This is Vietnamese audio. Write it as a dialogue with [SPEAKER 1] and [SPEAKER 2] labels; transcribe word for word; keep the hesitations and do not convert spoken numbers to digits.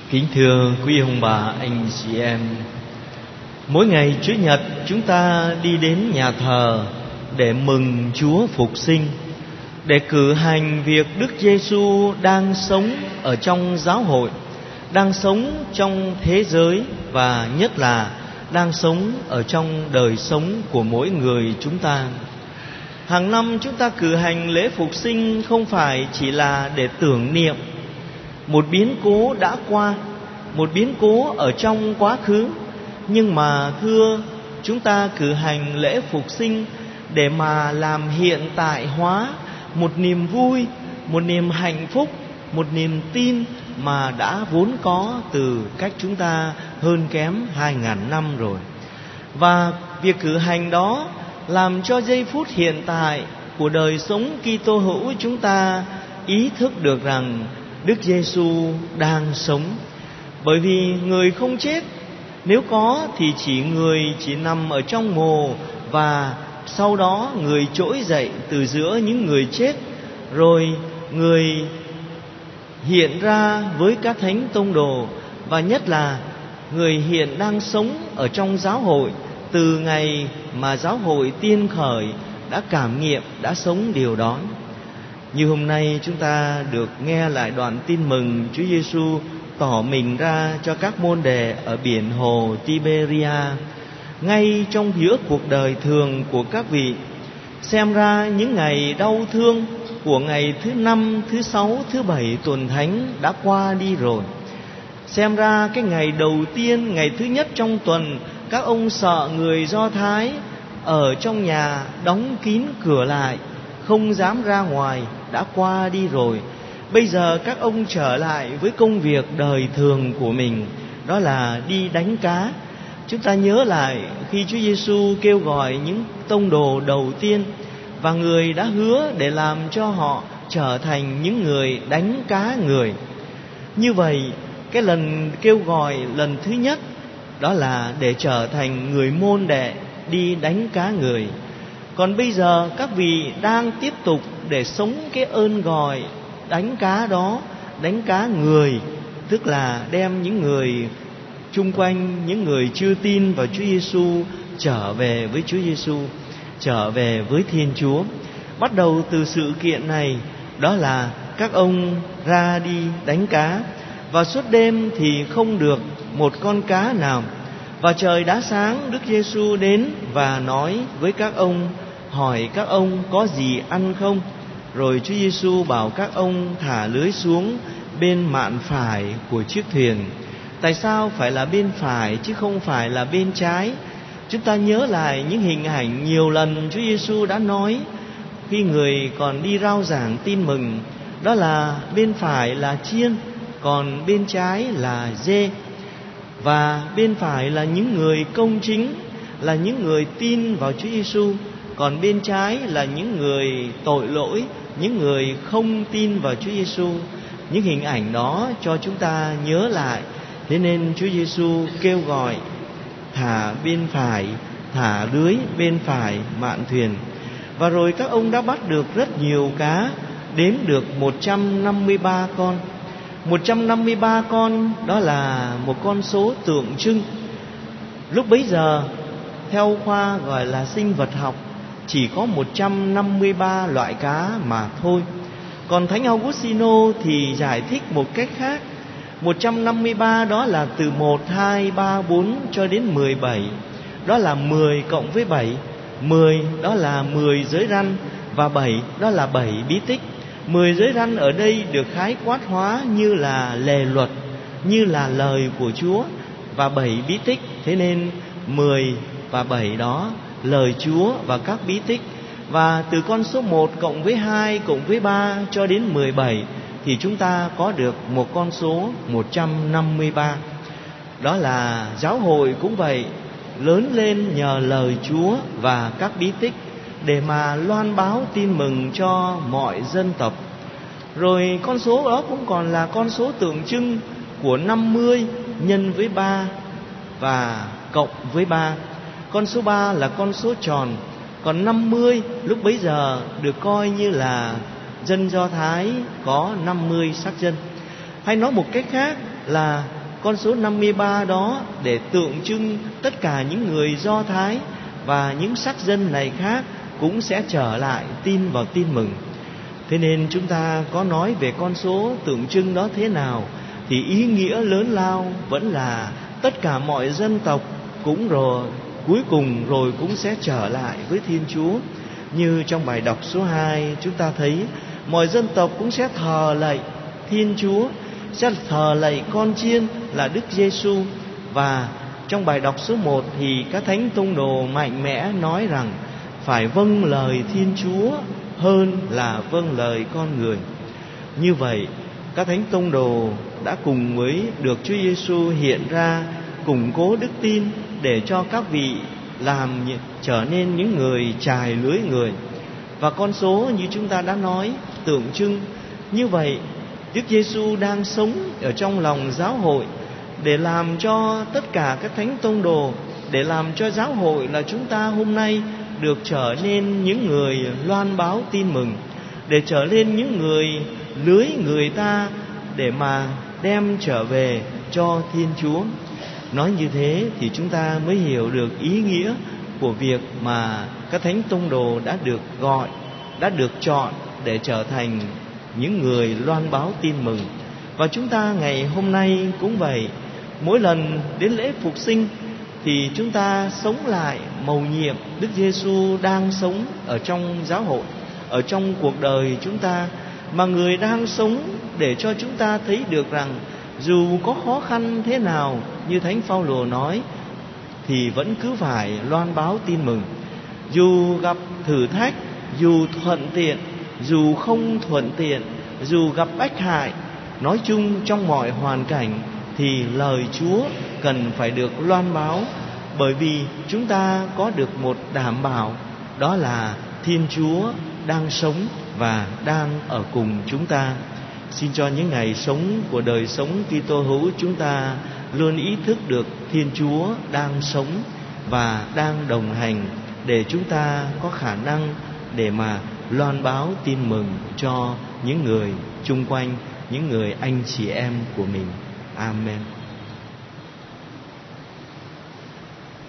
[SPEAKER 1] Kính thưa quý ông bà, anh chị em, mỗi ngày Chủ nhật chúng ta đi đến nhà thờ để mừng Chúa phục sinh, để cử hành việc Đức Giêsu đang sống ở trong giáo hội, đang sống trong thế giới và nhất là đang sống ở trong đời sống của mỗi người chúng ta. Hàng năm chúng ta cử hành lễ phục sinh không phải chỉ là để tưởng niệm một biến cố đã qua, một biến cố ở trong quá khứ, nhưng mà thưa, chúng ta cử hành lễ phục sinh để mà làm hiện tại hóa một niềm vui, một niềm hạnh phúc, một niềm tin mà đã vốn có từ cách chúng ta hơn kém hai ngàn năm rồi. Và việc cử hành đó làm cho giây phút hiện tại của đời sống Kitô hữu chúng ta ý thức được rằng Đức Giêsu đang sống. Bởi vì người không chết, nếu có thì chỉ người chỉ nằm ở trong mồ, và sau đó người trỗi dậy từ giữa những người chết, rồi người hiện ra với các thánh tông đồ, và nhất là người hiện đang sống ở trong giáo hội từ ngày mà giáo hội tiên khởi đã cảm nghiệm, đã sống điều đó. Như hôm nay chúng ta được nghe lại đoạn tin mừng Chúa Giêsu tỏ mình ra cho các môn đệ ở biển hồ Tiberia, ngay trong giữa cuộc đời thường của các vị. Xem ra những ngày đau thương của ngày thứ năm, thứ sáu, thứ bảy tuần thánh đã qua đi rồi. Xem ra cái ngày đầu tiên, ngày thứ nhất trong tuần, các ông sợ người Do Thái ở trong nhà đóng kín cửa lại, không dám ra ngoài, đã qua đi rồi. Bây giờ các ông trở lại với công việc đời thường của mình, đó là đi đánh cá. Chúng ta nhớ lại khi Chúa Giêsu kêu gọi những tông đồ đầu tiên, và người đã hứa để làm cho họ trở thành những người đánh cá người. Như vậy, cái lần kêu gọi lần thứ nhất đó là để trở thành người môn đệ đi đánh cá người. Còn bây giờ các vị đang tiếp tục để sống cái ơn gọi đánh cá đó, đánh cá người, tức là đem những người chung quanh, những người chưa tin vào Chúa Giêsu trở về với Chúa Giêsu, trở về với Thiên Chúa. Bắt đầu từ sự kiện này, đó là các ông ra đi đánh cá, và suốt đêm thì không được một con cá nào. Và trời đã sáng, Đức Giêsu đến và nói với các ông, hỏi các ông có gì ăn không. Rồi Chúa Giêsu bảo các ông thả lưới xuống bên mạn phải của chiếc thuyền. Tại sao phải là bên phải chứ không phải là bên trái? Chúng ta nhớ lại những hình ảnh nhiều lần Chúa Giêsu đã nói khi người còn đi rao giảng tin mừng, đó là bên phải là chiên, còn bên trái là dê. Và bên phải là những người công chính, là những người tin vào Chúa Giêsu, còn bên trái là những người tội lỗi, những người không tin vào Chúa Giêsu. Những hình ảnh đó cho chúng ta nhớ lại. Thế nên Chúa Giêsu kêu gọi thả bên phải, thả lưới bên phải mạn thuyền. Và rồi các ông đã bắt được rất nhiều cá, đếm được một trăm năm mươi ba con. một trăm năm mươi ba con đó là một con số tượng trưng. Lúc bấy giờ, theo khoa gọi là sinh vật học, chỉ có một trăm năm mươi ba loại cá mà thôi. Còn Thánh Augustino thì giải thích một cách khác. một trăm năm mươi ba đó là từ một, hai, ba, bốn cho đến mười bảy. Đó là mười cộng với bảy. mười đó là mười giới răn, và bảy đó là bảy bí tích. Mười giới răn ở đây được khái quát hóa như là lề luật, như là lời của Chúa, và bảy bí tích. Thế nên mười và bảy đó, lời Chúa và các bí tích. Và từ con số một cộng với hai cộng với ba cho đến mười bảy thì chúng ta có được một con số một trăm năm mươi ba. Đó là giáo hội cũng vậy, lớn lên nhờ lời Chúa và các bí tích để mà loan báo tin mừng cho mọi dân tộc. Rồi con số đó cũng còn là con số tượng trưng của năm mươi nhân với ba và cộng với ba. Con số ba là con số tròn, còn năm mươi lúc bấy giờ được coi như là dân Do Thái có năm mươi sắc dân. Hay nói một cách khác là con số năm mươi ba đó để tượng trưng tất cả những người Do Thái và những sắc dân này khác cũng sẽ trở lại tin vào tin mừng. Thế nên chúng ta có nói về con số tượng trưng đó thế nào thì ý nghĩa lớn lao vẫn là tất cả mọi dân tộc cũng rồi cuối cùng rồi cũng sẽ trở lại với Thiên Chúa. Như trong bài đọc số hai chúng ta thấy mọi dân tộc cũng sẽ thờ lạy Thiên Chúa, sẽ thờ lạy con chiên là Đức Giêsu. Và trong bài đọc số một thì các thánh tông đồ mạnh mẽ nói rằng phải vâng lời Thiên Chúa hơn là vâng lời con người. Như vậy các thánh tông đồ đã cùng với được Chúa Giêsu hiện ra củng cố đức tin để cho các vị làm trở nên những người chài lưới người. Và con số như chúng ta đã nói tượng trưng như vậy, Đức Giêsu đang sống ở trong lòng giáo hội để làm cho tất cả các thánh tông đồ, để làm cho giáo hội là chúng ta hôm nay được trở nên những người loan báo tin mừng, để trở nên những người lưới người ta để mà đem trở về cho Thiên Chúa. Nói như thế thì chúng ta mới hiểu được ý nghĩa của việc mà các thánh tông đồ đã được gọi, đã được chọn để trở thành những người loan báo tin mừng. Và chúng ta ngày hôm nay cũng vậy, mỗi lần đến lễ phục sinh thì chúng ta sống lại mầu nhiệm Đức Giêsu đang sống ở trong giáo hội, ở trong cuộc đời chúng ta, mà người đang sống để cho chúng ta thấy được rằng dù có khó khăn thế nào, như Thánh Phaolô nói, thì vẫn cứ phải loan báo tin mừng. Dù gặp thử thách, dù thuận tiện, dù không thuận tiện, dù gặp ách hại, nói chung trong mọi hoàn cảnh thì lời Chúa cần phải được loan báo, bởi vì chúng ta có được một đảm bảo, đó là Thiên Chúa đang sống và đang ở cùng chúng ta. Xin cho những ngày sống của đời sống Kitô hữu chúng ta luôn ý thức được Thiên Chúa đang sống và đang đồng hành, để chúng ta có khả năng để mà loan báo tin mừng cho những người chung quanh, những người anh chị em của mình. Amen.